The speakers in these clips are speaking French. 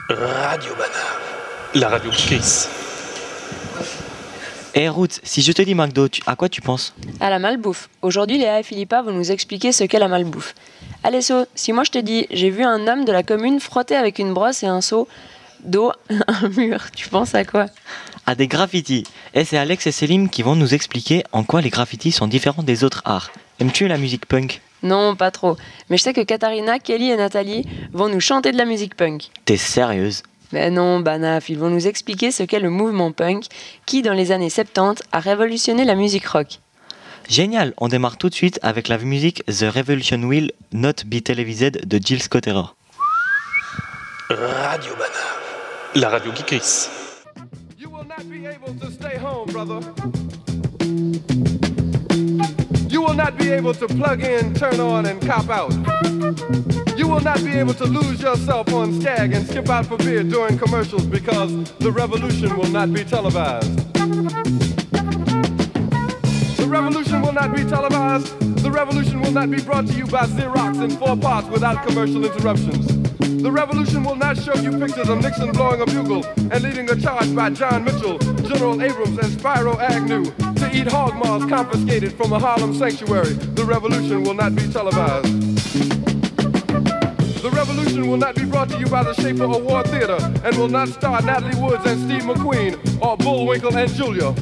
Radio Banane, la radio qui crisse. Eh Ruth, si je te dis McDo, à quoi tu penses? À la malbouffe. Aujourd'hui, Léa et Philippa vont nous expliquer ce qu'est la malbouffe. Allez So, si moi je te dis, j'ai vu un homme de la commune frotter avec une brosse et un seau d'eau un mur, tu penses à quoi? À des graffitis. Et c'est Alex et Selim qui vont nous expliquer en quoi les graffitis sont différents des autres arts. Aimes-tu la musique punk? Non, pas trop. Mais je sais que Katharina, Kelly et Nathalie vont nous chanter de la musique punk. T'es sérieuse? Mais non, Banaf, ils vont nous expliquer ce qu'est le mouvement punk qui, dans les années 70, a révolutionné la musique rock. Génial, on démarre tout de suite avec la musique The Revolution Will Not Be Televised de Jill Scott-Heron. Radio Banane, la radio qui crisse. You will not be able to stay home, brother. You will not be able to plug in, turn on, and cop out. You will not be able to lose yourself on Skag and skip out for beer during commercials because the revolution will not be televised. The revolution will not be televised. The revolution will not be brought to you by Xerox in 4 parts without commercial interruptions. The revolution will not show you pictures of Nixon blowing a bugle and leading a charge by John Mitchell, General Abrams, and Spyro Agnew to eat hog maws confiscated from a Harlem sanctuary. The revolution will not be televised. The revolution will not be brought to you by the Schaefer Award Theater and will not star Natalie Woods and Steve McQueen or Bullwinkle and Julia.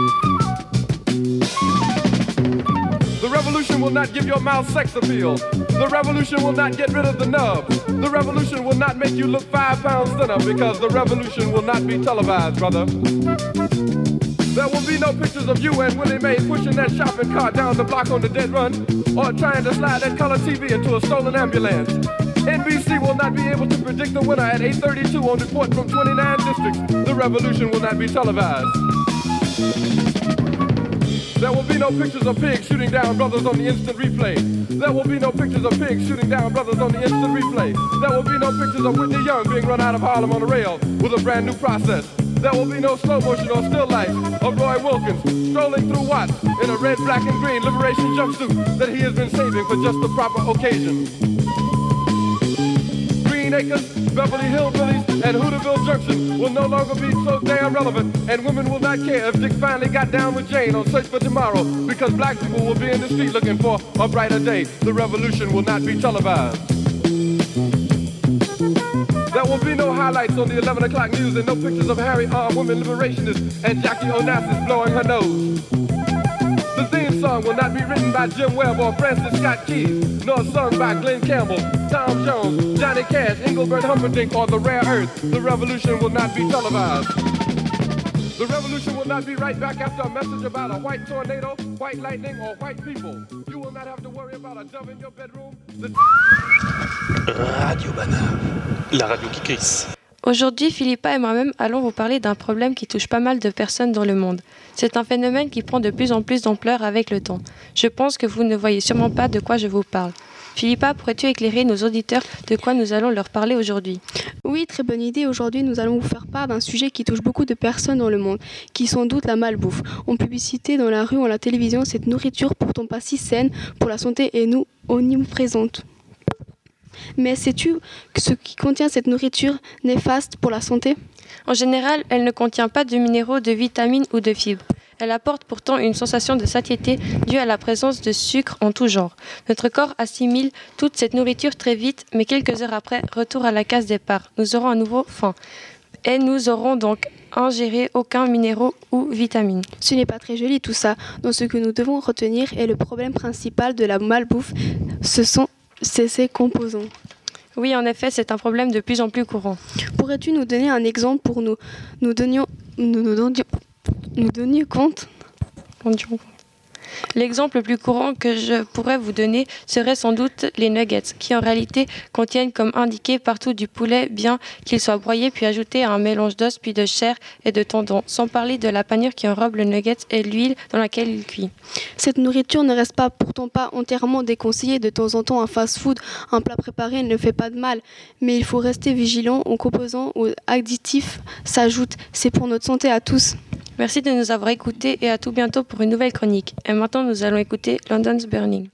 The revolution will not give your mouth sex appeal. The revolution will not get rid of the nubs. The revolution will not make you look 5 pounds thinner because the revolution will not be televised, brother. There will be no pictures of you and Willie Mae pushing that shopping cart down the block on the dead run or trying to slide that color TV into a stolen ambulance. NBC will not be able to predict the winner at 8:32 on report from 29 districts. The revolution will not be televised. There will be no pictures of pigs shooting down brothers on the instant replay. There will be no pictures of pigs shooting down brothers on the instant replay. There will be no pictures of Whitney Young being run out of Harlem on a rail with a brand new process. There will be no slow motion or still life of Roy Wilkins strolling through Watts in a red, black, and green liberation jumpsuit that he has been saving for just the proper occasion. Green Acres, Beverly Hillbillies, and Hooterville Junction will no longer be so damn relevant, and women will not care if Dick finally got down with Jane on Search for Tomorrow, because black people will be in the street looking for a brighter day. The revolution will not be televised. There will be no highlights on the 11 o'clock news and no pictures of Harry armed women liberationists and Jackie Onassis blowing her nose. The theme song will not be written by Jim Webb or Francis Scott Keys, nor sung by Glenn Campbell, Tom Jones, Johnny Cash, Engelbert Humperdinck, or The Rare Earth. The revolution will not be televised. The revolution will not be right back after a message about a white tornado, white lightning, or white people. You will not have to worry about a dove in your bedroom. Radio Banane, la radio qui crisse. Aujourd'hui, Philippa et moi-même allons vous parler d'un problème qui touche pas mal de personnes dans le monde. C'est un phénomène qui prend de plus en plus d'ampleur avec le temps. Je pense que vous ne voyez sûrement pas de quoi je vous parle. Philippa, pourrais-tu éclairer nos auditeurs de quoi nous allons leur parler aujourd'hui? Oui, très bonne idée. Aujourd'hui, nous allons vous faire part d'un sujet qui touche beaucoup de personnes dans le monde, qui est sans doute la malbouffe. En publicité, dans la rue ou à la télévision, cette nourriture pourtant pas si saine pour la santé est omniprésente. Mais sais-tu ce qui contient cette nourriture néfaste pour la santé? En général, elle ne contient pas de minéraux, de vitamines ou de fibres. Elle apporte pourtant une sensation de satiété due à la présence de sucre en tout genre. Notre corps assimile toute cette nourriture très vite, mais quelques heures après, retour à la case départ. Nous aurons à nouveau faim. Et nous aurons donc ingéré aucun minéraux ou vitamines. Ce n'est pas très joli tout ça. Donc ce que nous devons retenir est le problème principal de la malbouffe, c'est ses composants. Oui, en effet, c'est un problème de plus en plus courant. Pourrais-tu nous donner un exemple pour nous donnions compte? L'exemple le plus courant que je pourrais vous donner serait sans doute les nuggets, qui en réalité contiennent comme indiqué partout du poulet bien qu'il soit broyé puis ajouté à un mélange d'os puis de chair et de tendons, sans parler de la panure qui enrobe le nugget et l'huile dans laquelle il cuit. Cette nourriture ne reste pourtant pas entièrement déconseillée. De temps en temps, un fast-food, un plat préparé ne fait pas de mal, mais il faut rester vigilant aux composants ou additifs s'ajoutent. C'est pour notre santé à tous. Merci de nous avoir écoutés et à tout bientôt pour une nouvelle chronique. Et maintenant, nous allons écouter London's Burning.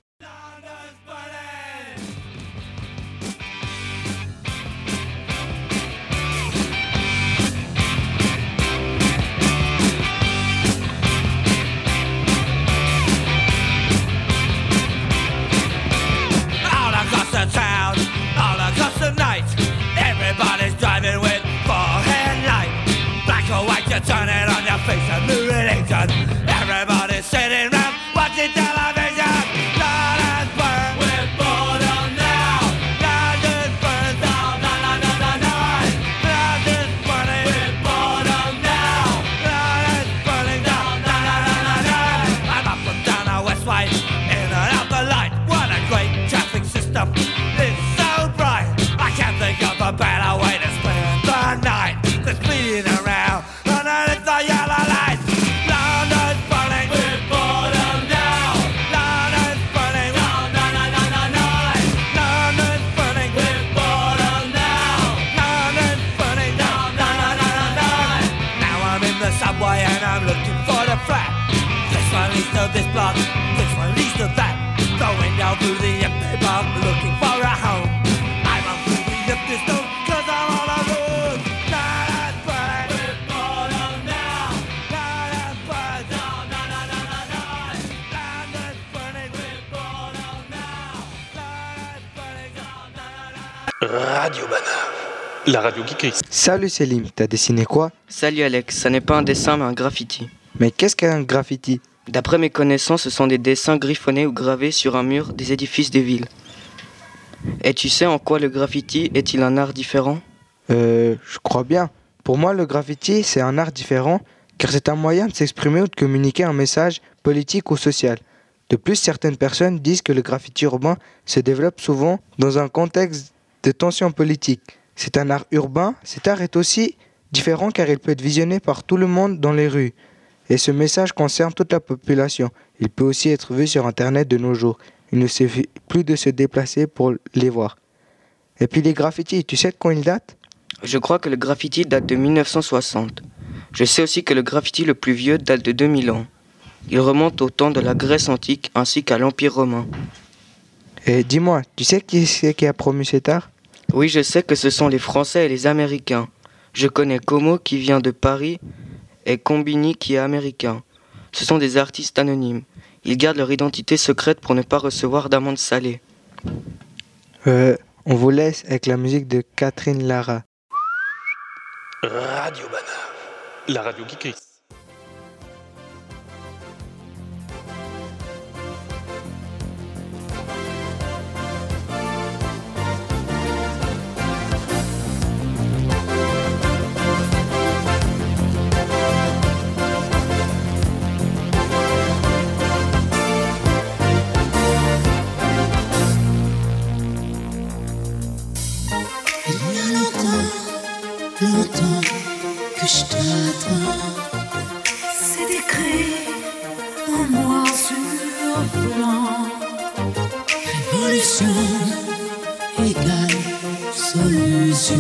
Radio Banane. La radio geekerie. Salut Selim, t'as dessiné quoi? Salut Alex, ça n'est pas un dessin mais un graffiti. Mais qu'est-ce qu'un graffiti? D'après mes connaissances, ce sont des dessins griffonnés ou gravés sur un mur des édifices des villes. Et tu sais en quoi le graffiti est-il un art différent? Je crois bien. Pour moi, le graffiti, c'est un art différent, car c'est un moyen de s'exprimer ou de communiquer un message politique ou social. De plus, certaines personnes disent que le graffiti urbain se développe souvent dans un contexte de tension politique. C'est un art urbain, cet art est aussi différent car il peut être visionné par tout le monde dans les rues. Et ce message concerne toute la population. Il peut aussi être vu sur Internet de nos jours. Il ne suffit plus de se déplacer pour les voir. Et puis les graffitis, tu sais de quand ils datent? Je crois que le graffiti date de 1960. Je sais aussi que le graffiti le plus vieux date de 2000 ans. Il remonte au temps de la Grèce antique ainsi qu'à l'Empire romain. Et dis-moi, tu sais qui c'est qui a promu cet art? Oui, je sais que ce sont les Français et les Américains. Je connais Como qui vient de Paris et Combini qui est américain. Ce sont des artistes anonymes. Ils gardent leur identité secrète pour ne pas recevoir d'amende salée. On vous laisse avec la musique de Catherine Lara. Radio Banane. La radio geekerie. Longtemps que je t'attends, c'est écrit en noir sur blanc. Révolution égale solution.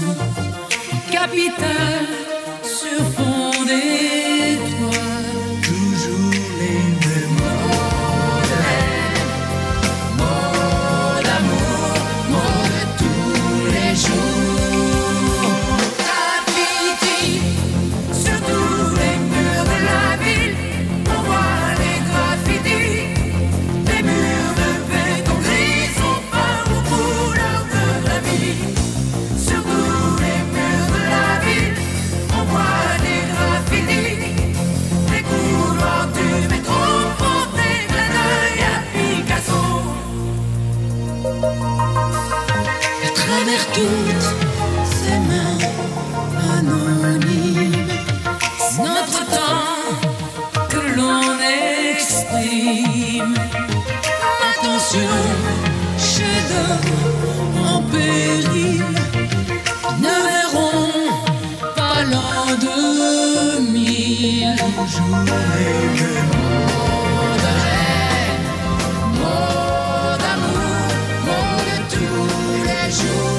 Capitale sur fond d'étoiles, toujours les mêmes mots d'amour, mots de tous les jours. Toutes ces mains anonymes, c'est notre temps que l'on exprime. Attention, chef-d'œuvre en péril, ne verront pas l'an 2000. Toujours les mêmes mots de haine, mots d'amour, mots de tous les jours.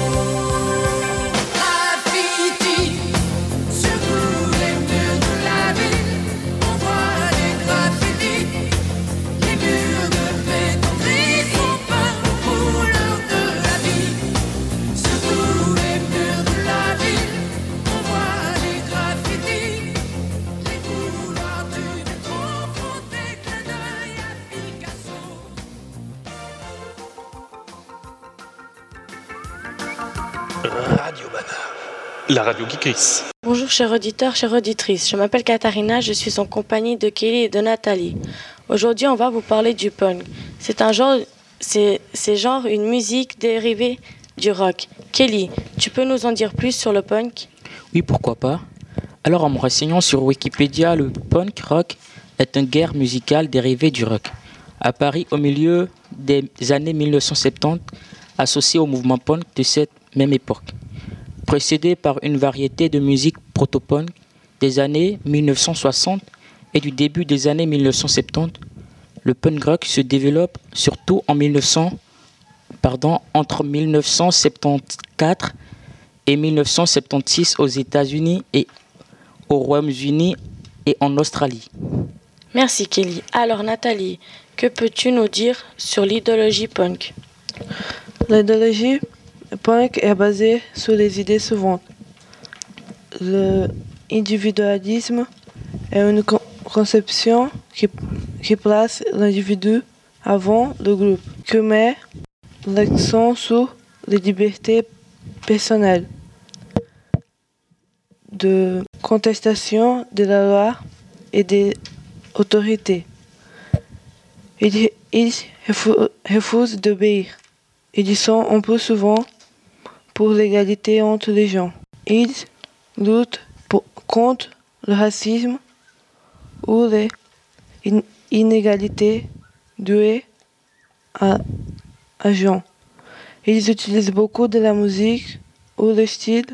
Radio Banane. La radio geekerie. Bonjour chers auditeurs, chères auditrices, je m'appelle Katharina, je suis en compagnie de Kelly et de Nathalie. Aujourd'hui on va vous parler du punk. C'est genre une musique dérivée du rock. Kelly, tu peux nous en dire plus sur le punk? Oui, pourquoi pas. Alors en me renseignant sur Wikipédia, le punk rock est un genre musical dérivé du rock. Apparu au milieu des années 1970, associé au mouvement punk de cette même époque. Précédé par une variété de musique proto-punk des années 1960 et du début des années 1970, le punk rock se développe surtout entre 1974 et 1976 aux États-Unis et au Royaume-Uni et en Australie. Merci Kelly. Alors Nathalie, que peux-tu nous dire sur l'idéologie punk? L'idéologie punk est basée sur les idées suivantes. L'individualisme est une conception qui place l'individu avant le groupe, qui met l'accent sur les libertés personnelle, de contestation de la loi et des autorités. Ils refusent d'obéir. Ils sont un peu souvent pour l'égalité entre les gens. Ils luttent contre le racisme ou les inégalités dues à gens. Ils utilisent beaucoup de la musique ou le style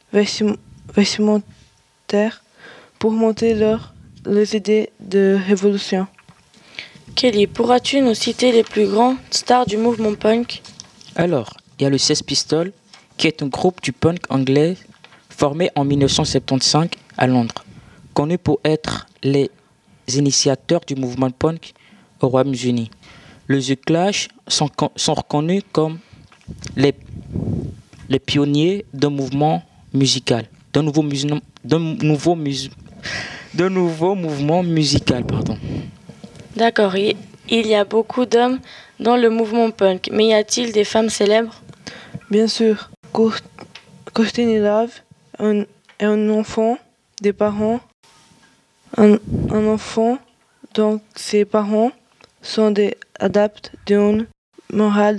vestimentaire pour montrer leurs idées de révolution. Kelly, pourras-tu nous citer les plus grandes stars du mouvement punk? Alors, il y a le Sex Pistols, qui est un groupe du punk anglais formé en 1975 à Londres, connu pour être les initiateurs du mouvement punk au Royaume-Uni. Le The Clash sont reconnus comme les pionniers d'un mouvement musical, d'un nouveau mouvement musical. D'accord, il y a beaucoup d'hommes dans le mouvement punk, mais y a-t-il des femmes célèbres? Bien sûr, Courtney Love est un enfant des parents, un enfant dont ses parents sont des adeptes d'une morale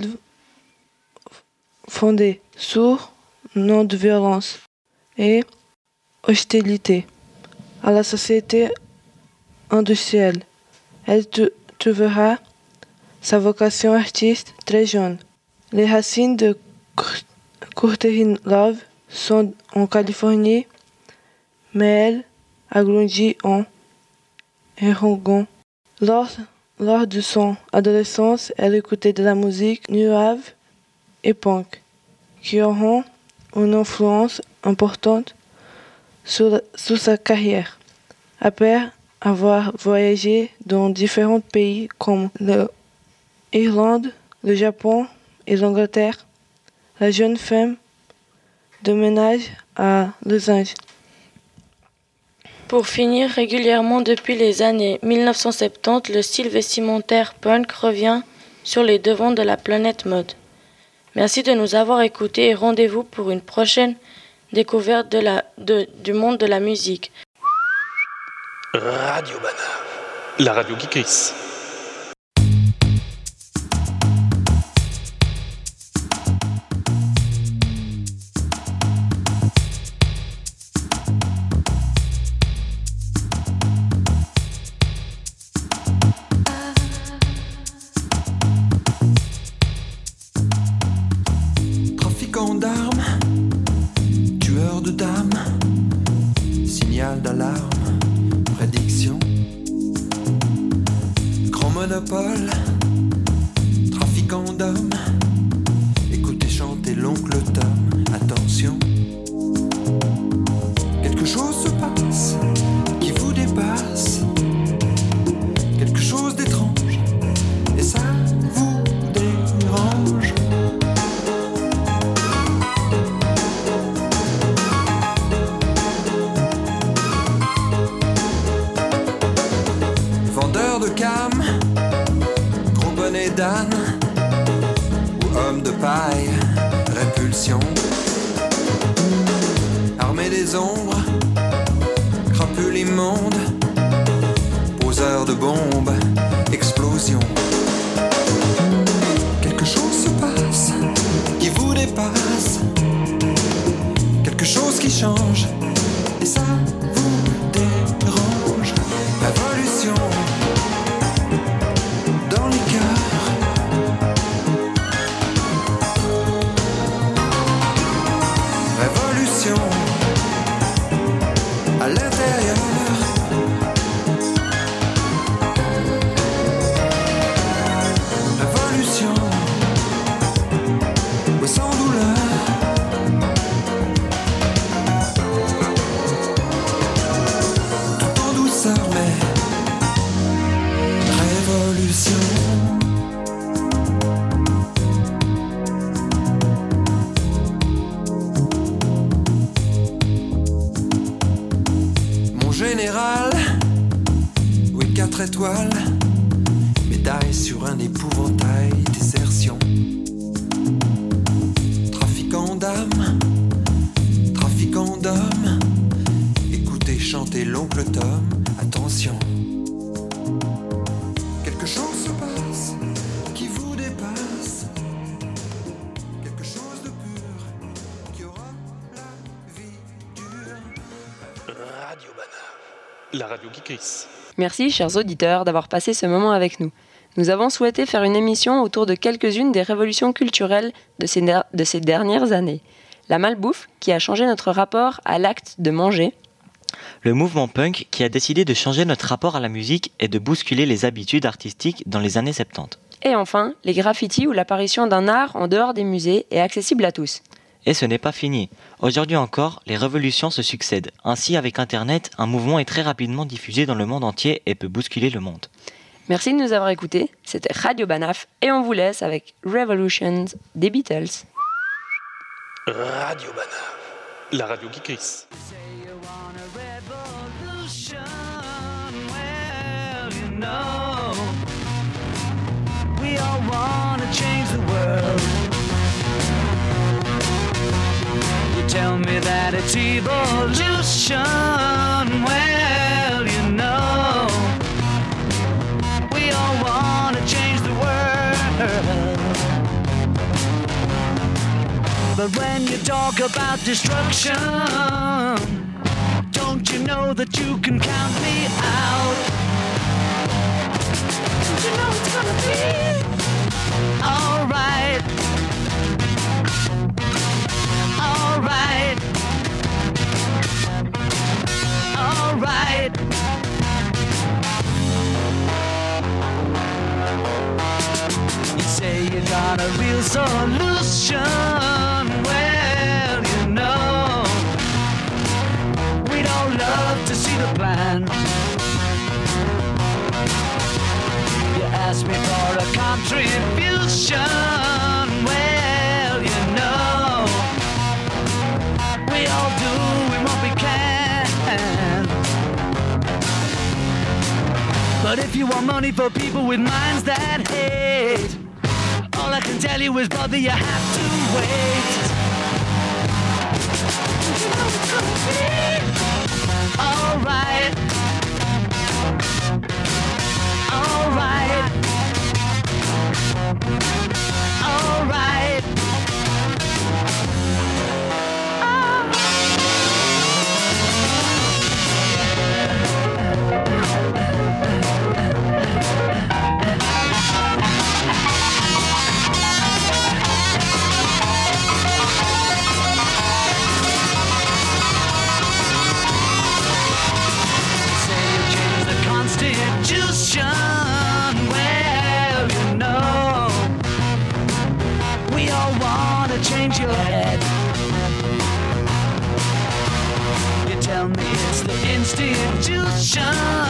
fondée sur non-violence et hostilité à la société industrielle. Elle trouvera sa vocation artiste très jeune. Les racines de Courtney Love sont en Californie, mais elle a grandi en Oregon. Lors de son adolescence, elle écoutait de la musique new wave et punk, qui auront une influence importante sur sa carrière. Après avoir voyagé dans différents pays comme l'Irlande, le Japon et l'Angleterre, la jeune femme déménage à Los Angeles. Pour finir, régulièrement depuis les années 1970, le style vestimentaire punk revient sur les devants de la planète mode. Merci de nous avoir écoutés et rendez-vous pour une prochaine découverte du monde de la musique. Radio Banane, la radio qui crisse. Trafiquant d'armes, tueur de dames, signal d'alarme, prédiction, grand monopole, trafiquant d'hommes, écoutez chanter l'oncle Tom, attention, quelque chose se passe qui vous dépasse, quelque chose d'étrange, et ça vous dérange. Vendeur de cam, gros bonnet d'âne, ou homme de paille, répulsion. Armée des ombres, crapule immonde, poseur de bombes, explosion. Quelque chose se passe qui vous dépasse, quelque chose qui change, et ça vous dérange. Révolution dans les cœurs, révolution à l'intérieur, révolution, oui, sans douleur. Tout en douceur, mais révolution. Mon général, oui, 4 étoiles, médaille sur un épouvantail, désertion. Trafiquant d'âme, trafiquant d'hommes, écoutez chanter l'oncle Tom, attention. Quelque chose se passe qui vous dépasse, quelque chose de pur qui aura la vie dure. Radio Banane, la radio qui crisse. Merci, chers auditeurs, d'avoir passé ce moment avec nous. Nous avons souhaité faire une émission autour de quelques-unes des révolutions culturelles de ces dernières années. La malbouffe, qui a changé notre rapport à l'acte de manger. Le mouvement punk, qui a décidé de changer notre rapport à la musique et de bousculer les habitudes artistiques dans les années 70. Et enfin, les graffitis, où l'apparition d'un art en dehors des musées est accessible à tous. Et ce n'est pas fini. Aujourd'hui encore, les révolutions se succèdent. Ainsi, avec Internet, un mouvement est très rapidement diffusé dans le monde entier et peut bousculer le monde. Merci de nous avoir écoutés. C'était Radio Banaf et on vous laisse avec Revolutions des Beatles. Radio Banane, la radio qui crisse. We all wanna change the world. You tell me that it's evolution. Well, you know, we all wanna change the world. But when you talk about destruction, don't you know that you can count me out? Don't you know it's gonna be alright? Alright. Alright. You say you got a real solution. Well, you know, we'd all love to see the plan. You ask me for a contribution. Well, you know, we all do what we can. But if you want money for people with minds that hate, all I can tell you is, brother, you have to wait. You know it's gonna be alright. Alright. Alright. Constitution, well, you know, we all want to change your head. You tell me it's the institution.